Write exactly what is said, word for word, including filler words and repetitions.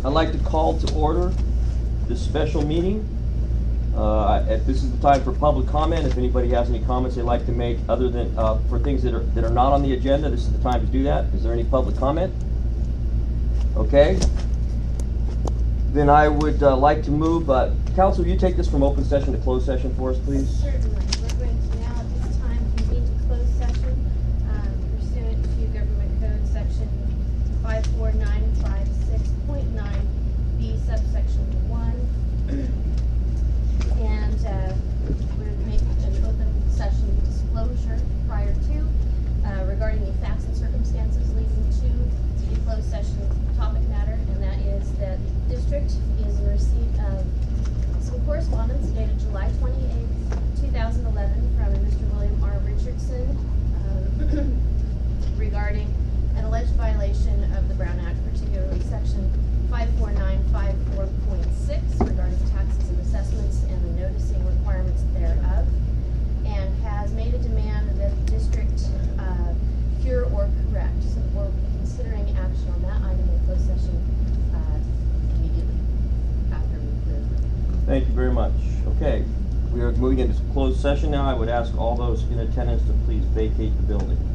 I'd like to call to order this special meeting. Uh, if this is the time for public comment, if anybody has any comments they'd like to make other than uh, for things that are that are not on the agenda, this is the time to do that. Is there any public comment? Okay. Then I would uh, like to move. Uh, Council, will you take this from open session to closed session for us, please? Certainly. We're going to now at this time convene to closed session um, pursuant to Government Code Section five four nine five six point nine B subsection one. And uh, we're making an open session disclosure prior to uh, regarding the facts and circumstances leading to the closed session topic matter, and that is that the district is in receipt of some correspondence dated July twenty-eighth, two thousand eleven from Mister William R. Richardson um, regarding an alleged violation of the Brown Act, particularly section five four nine five four point six regarding taxes and assessments and the noticing requirements thereof, and has made a demand that the district uh, cure or correct. So we're considering action on that item in closed session uh, immediately after we clear the room. Thank you very much. Okay, we are moving into closed session now. I would ask all those in attendance to please vacate the building.